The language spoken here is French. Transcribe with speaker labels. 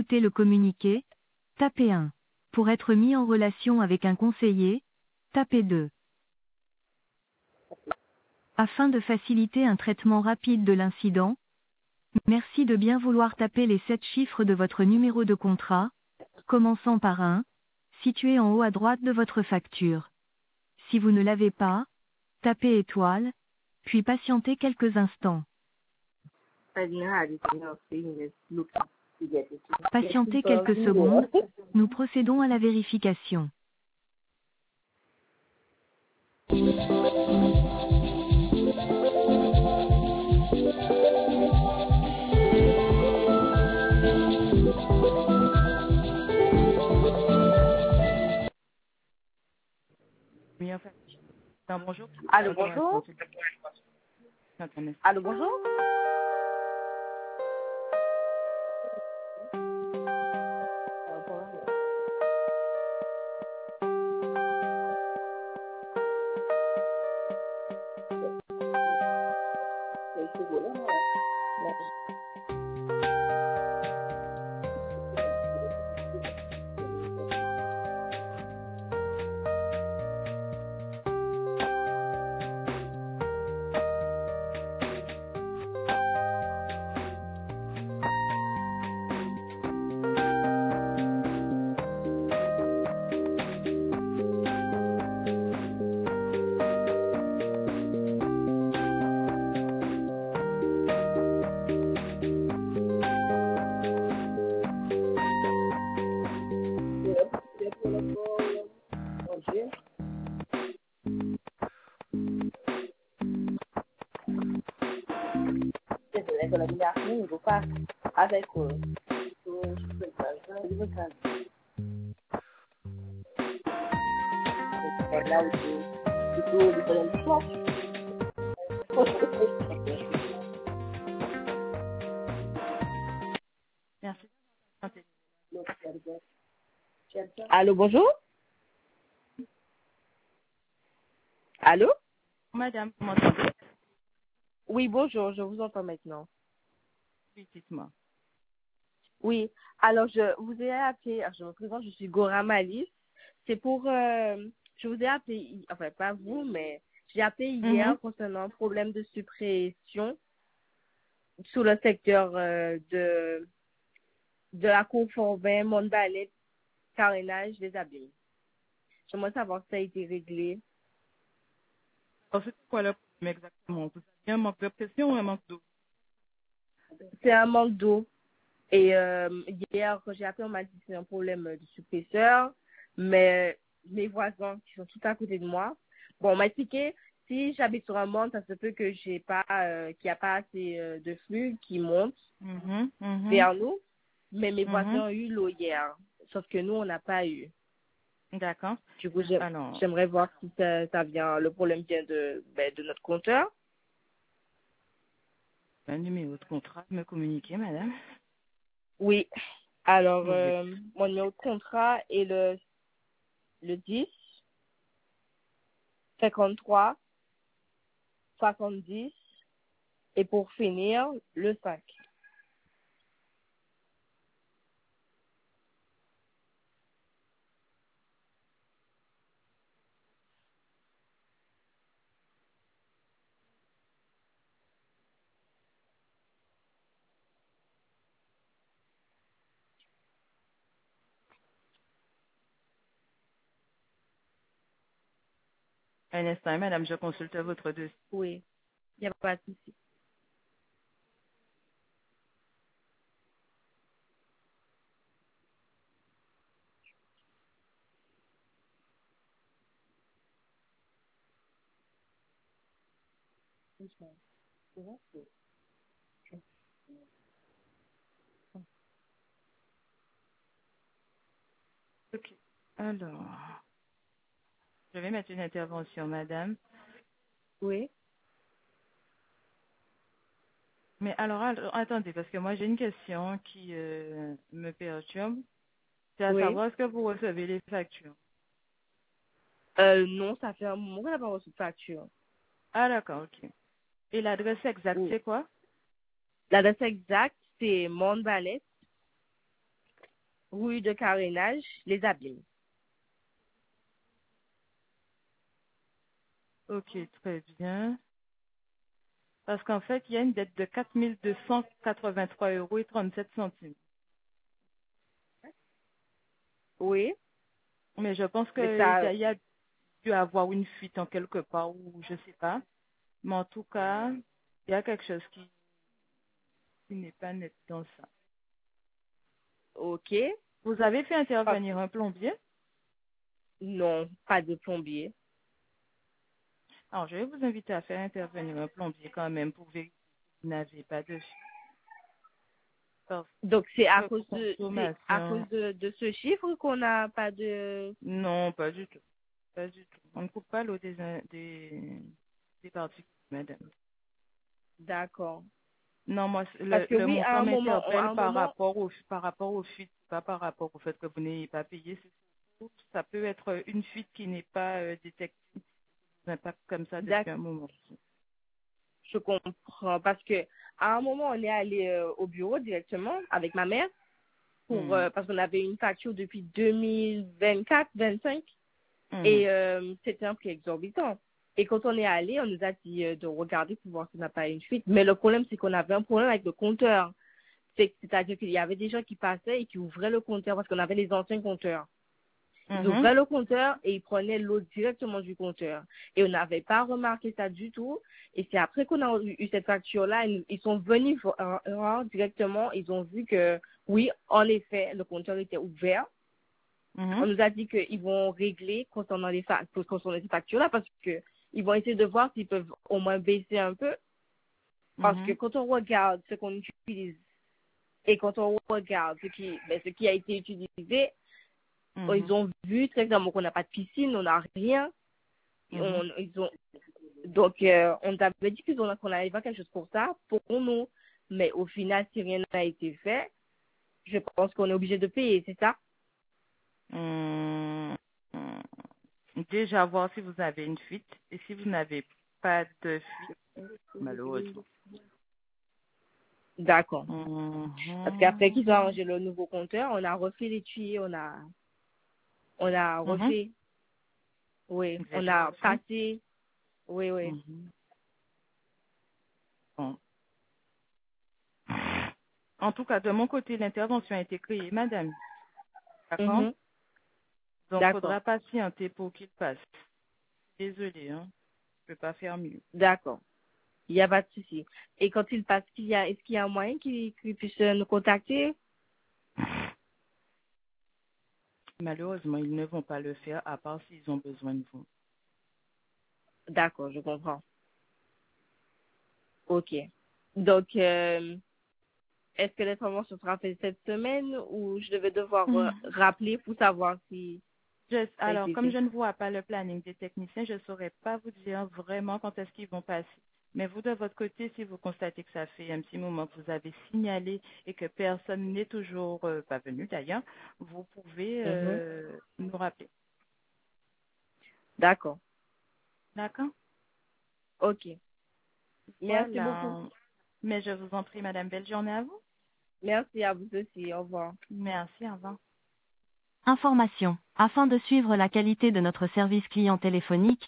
Speaker 1: écouter le communiqué, tapez 1. Pour être mis en relation avec un conseiller, tapez 2. Afin de faciliter un traitement rapide de l'incident, merci de bien vouloir taper les 7 chiffres de votre numéro de contrat, commençant par 1, situé en haut à droite de votre facture. Si vous ne l'avez pas, tapez étoile, puis patientez quelques instants. Patientez quelques secondes, nous procédons à la vérification.
Speaker 2: Oui, en fait. Non, bonjour.
Speaker 3: Allô, bonjour. Allô, bonjour. De la liberté, il faut pas avec là où plutôt le problème du choix.
Speaker 2: Merci.
Speaker 3: Allô, bonjour. Allô?
Speaker 2: Madame, vous m'entendez?
Speaker 3: Oui, bonjour, je vous entends maintenant.
Speaker 2: Oui, dites-moi.
Speaker 3: Oui, alors je vous ai appelé, alors, je me présente, je suis Gora Malice. C'est pour, je vous ai appelé, enfin pas vous, mais j'ai appelé hier concernant un problème de suppression sur le secteur de la cour Forbin, Mont-Ballet, carénage des abîmes. J'aimerais savoir si ça a été réglé.
Speaker 2: Alors, c'est quoi le problème exactement? Vous avez un manque de pression ou un manque d'eau?
Speaker 3: C'est un manque d'eau. Et hier, quand j'ai appelé, on m'a dit que c'est un problème de suppresseur, mais mes voisins qui sont tout à côté de moi, bon, on m'a expliqué, si j'habite sur un monte, ça se peut que j'ai pas, qu'il n'y a pas assez de flux qui monte vers nous, mais mes voisins ont eu l'eau hier, sauf que nous, on n'a pas eu.
Speaker 2: D'accord.
Speaker 3: Du coup,
Speaker 2: Alors,
Speaker 3: j'aimerais voir si ça vient, le problème vient de notre compteur.
Speaker 2: un numéro de contrat, me communiquer, madame.
Speaker 3: Oui. Alors,
Speaker 2: Oui.
Speaker 3: mon numéro de contrat est le 10 53 70 et pour finir, le 5.
Speaker 2: Un instant, madame, je consulte votre dossier.
Speaker 3: Oui, il n'y a pas de souci.
Speaker 2: Ok. Alors, je vais mettre une intervention, madame.
Speaker 3: Oui.
Speaker 2: Mais alors, attendez, parce que moi, j'ai une question qui me perturbe. C'est à
Speaker 3: Oui.
Speaker 2: savoir, est-ce que vous recevez les factures?
Speaker 3: Non, ça fait un moment qu'on n'a pas reçu de facture.
Speaker 2: Ah, d'accord, ok. Et l'adresse exacte,
Speaker 3: Oui.
Speaker 2: c'est quoi?
Speaker 3: L'adresse exacte, c'est Mont-Ballet, rue de carénage, Les Abîmes.
Speaker 2: Ok, très bien. Parce qu'en fait, il y a une dette de 4 283 € et 37 centimes.
Speaker 3: Oui,
Speaker 2: Mais je pense
Speaker 3: mais
Speaker 2: qu'il
Speaker 3: ça,
Speaker 2: y a dû avoir une fuite en quelque part ou je sais pas. Mais en tout cas, il y a quelque chose qui n'est pas net dans ça.
Speaker 3: ok.
Speaker 2: Vous avez fait
Speaker 3: Ah,
Speaker 2: intervenir un plombier?
Speaker 3: non, pas de plombier.
Speaker 2: Alors, je vais vous inviter à faire intervenir un plombier quand même pour vérifier que vous n'avez pas de fuite. Parce
Speaker 3: Donc
Speaker 2: que pour
Speaker 3: c'est à
Speaker 2: consommation,
Speaker 3: cause de ce chiffre qu'on n'a pas de.
Speaker 2: non, pas du tout. Pas du tout. On ne coupe pas l'eau des particules, madame.
Speaker 3: D'accord.
Speaker 2: Non, moi,
Speaker 3: Parce que
Speaker 2: le
Speaker 3: oui,
Speaker 2: montant
Speaker 3: à
Speaker 2: m'interpelle
Speaker 3: un moment,
Speaker 2: par rapport aux fuites, pas par rapport au fait que vous n'ayez pas payé. Ça peut être une fuite qui n'est pas détectée, un impact comme ça depuis un moment.
Speaker 3: je comprends. Parce que à un moment, on est allé au bureau directement avec ma mère pour
Speaker 2: Hmm.
Speaker 3: parce qu'on avait une facture depuis 2024-25
Speaker 2: Mhm.
Speaker 3: et c'était un prix exorbitant. Et quand on est allé, on nous a dit de regarder pour voir si on n'a pas une fuite. Mais le problème, c'est qu'on avait un problème avec le compteur. C'est-à-dire qu'il y avait des gens qui passaient et qui ouvraient le compteur parce qu'on avait les anciens compteurs. Ils
Speaker 2: Mhm.
Speaker 3: ouvraient le compteur et ils prenaient l'eau directement du compteur. Et on n'avait pas remarqué ça du tout. Et c'est après qu'on a eu cette facture-là, ils sont venus voir directement. Ils ont vu que, oui, en effet, le compteur était ouvert. On
Speaker 2: Mhm.
Speaker 3: nous a dit qu'ils vont régler concernant concernant ces factures-là parce que ils vont essayer de voir s'ils peuvent au moins baisser un peu. Parce que
Speaker 2: Mhm.
Speaker 3: quand on regarde ce qu'on utilise et quand on regarde ce qui a été utilisé, ils
Speaker 2: Mhm.
Speaker 3: ont vu très clairement qu'on n'a pas de piscine, on n'a rien.
Speaker 2: Mhm.
Speaker 3: Donc, on t'avait dit qu'on allait faire quelque chose pour ça, pour nous. Mais au final, si rien n'a été fait, je pense qu'on est obligé de payer, c'est ça?
Speaker 2: Hum, hum. Déjà voir si vous avez une fuite et si vous n'avez pas de fuite, malheureusement.
Speaker 3: D'accord. Parce qu'après qu'ils ont
Speaker 2: Mhm.
Speaker 3: arrangé le nouveau compteur, on a refait les tuyaux, on a
Speaker 2: Mhm.
Speaker 3: refait, oui,
Speaker 2: Vous
Speaker 3: on
Speaker 2: avez
Speaker 3: a
Speaker 2: reçu?
Speaker 3: passé, oui, oui.
Speaker 2: Mhm. Bon. En tout cas, de mon côté, l'intervention a été créée, madame. D'accord?
Speaker 3: Mhm.
Speaker 2: Donc,
Speaker 3: D'accord,
Speaker 2: faudra patienter pour qu'il passe. Désolée, hein. Je peux pas faire mieux.
Speaker 3: d'accord. Il n'y a pas de souci. Et quand il passe, est-ce qu'il y a un moyen qu'il puisse nous contacter?
Speaker 2: Malheureusement, ils ne vont pas le faire à part s'ils ont besoin de vous.
Speaker 3: D'accord, je comprends. Ok. Donc, est-ce que l'intervention sera faite cette semaine ou je devais devoir rappeler pour savoir si ça a
Speaker 2: Alors,
Speaker 3: été
Speaker 2: comme
Speaker 3: fait?
Speaker 2: je ne vois pas le planning des techniciens, je ne saurais pas vous dire vraiment quand est-ce qu'ils vont passer. Mais vous, de votre côté, si vous constatez que ça fait un petit moment que vous avez signalé et que personne n'est toujours pas venu d'ailleurs, vous pouvez
Speaker 3: Mhm.
Speaker 2: nous rappeler.
Speaker 3: D'accord.
Speaker 2: D'accord?
Speaker 3: Ok. Merci beaucoup.
Speaker 2: Voilà. Mais je vous en prie, madame. Belle journée à vous.
Speaker 3: Merci à vous aussi. Au revoir.
Speaker 2: Merci, au revoir.
Speaker 1: Information. Afin de suivre la qualité de notre service client téléphonique,